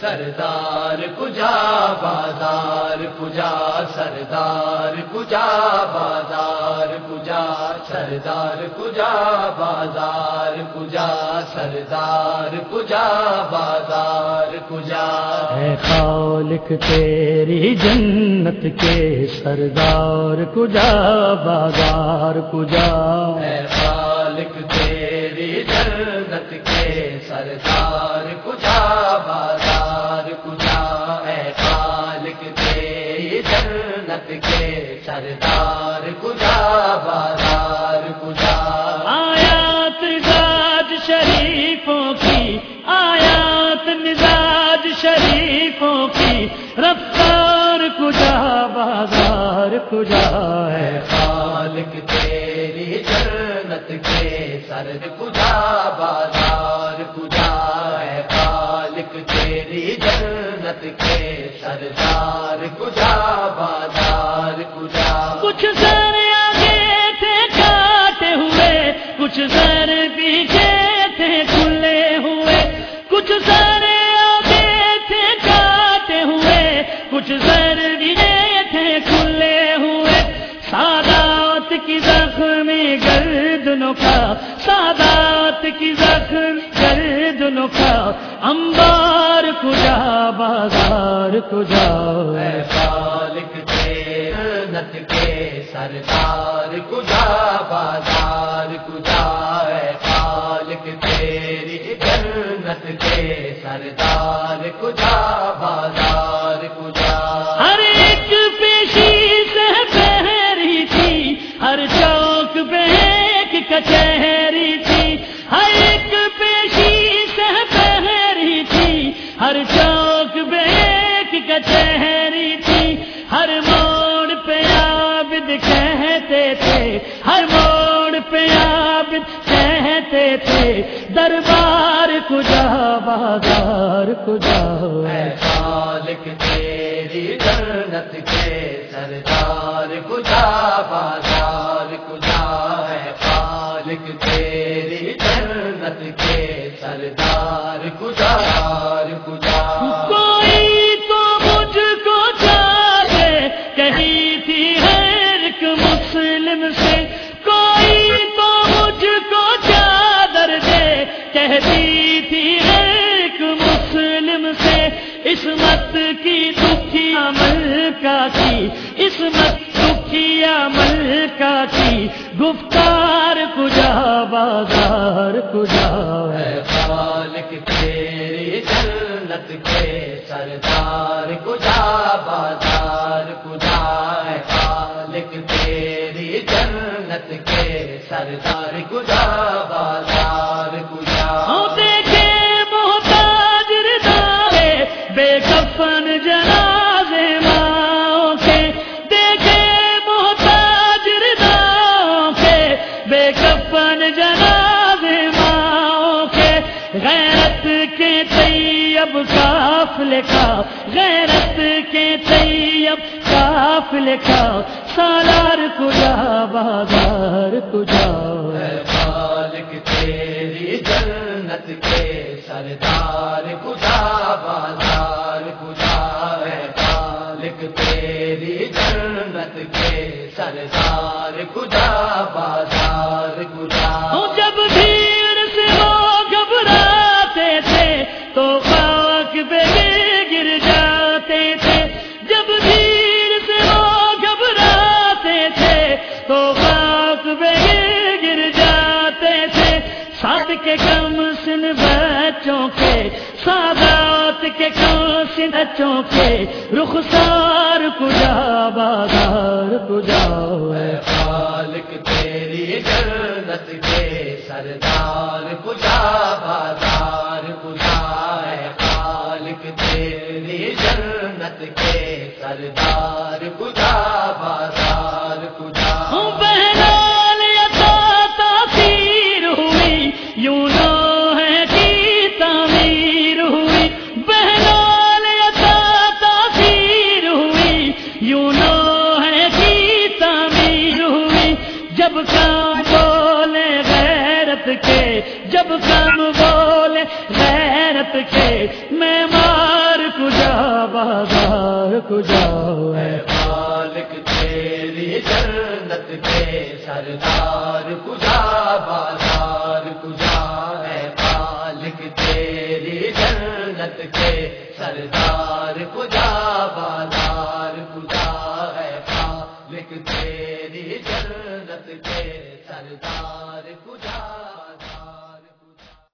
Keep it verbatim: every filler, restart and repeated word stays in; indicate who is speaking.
Speaker 1: سردار کجا بازار کجا سردار کجا بازار کجا سردار کجا بازار کجا سردار کجا بازار کجا
Speaker 2: اے خالق تیری جنت کے سردار کجا بازار کجا
Speaker 1: اے خالق تیری جنت کے سردار کجا بازار کجا اے خالق تیری جنت کے سردار کجا بازار کجا
Speaker 2: آیات مزاج شریفوں کی آیات مزاج شریفوں کی رفتار کجا بازار کجا ہے
Speaker 1: خالق تیری جنت کے سرد کجا بازار کجا ہے خالق تیری جنت کے سردار کجا بازار کجا
Speaker 2: کچھ سر آگے تھے کاٹے ہوئے کچھ سر پیچھے تھے کھلے ہوئے کچھ سر آگے تھے کاٹے ہوئے کچھ سر پیچھے تھے کھلے ہوئے سادات کی زخمی گردنوں کا سادات کی زخمی گردنوں کا انبار کجا بازار کجا
Speaker 1: اے خالق تیری جنت کے سردار کجا بازار کجا اے خالق تیری جنت کے سردار کجا بازار کجا
Speaker 2: ہر ایک پیشی سے بہری تھی ہر چوک پہ ایک کچہری تھی ہر ایک پیشی سے بہری تھی ہر چوک پہ ایک کچہری تھی ہر موڑ پہ عابد کہتے تھے ہر موڑ پہ عابد کہتے تھے دربار کجا بازار کجا
Speaker 1: اے خالق تیری جنت کے سردار کجا بازار کجا ہے خالق تیری جنت کے سردار کجا کجا
Speaker 2: کوئی تو مجھ کو چاہے کہی تھی ہر ایک مسلم سے کوئی تو مجھ کو چادر دے کہتی تھی ہر ایک مسلم سے عصمت کی دکھی عمل کا کی عصمت دکھی عمل کا کی گفتار کجا بازار کجا
Speaker 1: اے خالق تیری جنت کے سردار کجا بازار کجا ہے خالق تیری جنت کے سردار کجا بازار کجا
Speaker 2: دیکھے محتاج ردائے بے کفن جنازے ماں کے دیکھے محتاج رداؤں کے بے کفن جنازے ماں کے غیرت کے طیب قافلے کا غیرت کے طیب قافلے کا سالار کجا بازار کجا
Speaker 1: اے خالق تیری جنت کے سردار کجا بازار کجا ہے خالق تیری جنت کے سردار کجا بازار کجا
Speaker 2: جب بھیڑ سے وہ گھبراتے تھے تو خاک پہ گر جاتے تھے جب بھیڑ سے وہ گھبراتے تھے تو خاک پہ گر جاتے تھے ساتھ کے کم سن بچوں کے سادات کے کم سن بچوں کے رخسار کجا بازار کجا
Speaker 1: اے خالق تیری جنت کے سردار کجا بازار کجا ہے خالق تیری جنت کے سردار کجا بازار کجا
Speaker 2: بہرحال عطا تاثیر ہوئی یوں نو ہے کی تعمیر ہوئی بہرحال عطا تاثیر ہوئی یوں نو ہے کی تعمیر ہوئی جب کام بولے غیرت کے جب کام بولے غیرت کے میں مار بازار کجا ہے
Speaker 1: خالق تیری جنت کے سردار کجا بازار کجا ہے خالق تیری جنت کے سردار کجا بازار کجا ہے خالق تیری جنت کے سردار کجا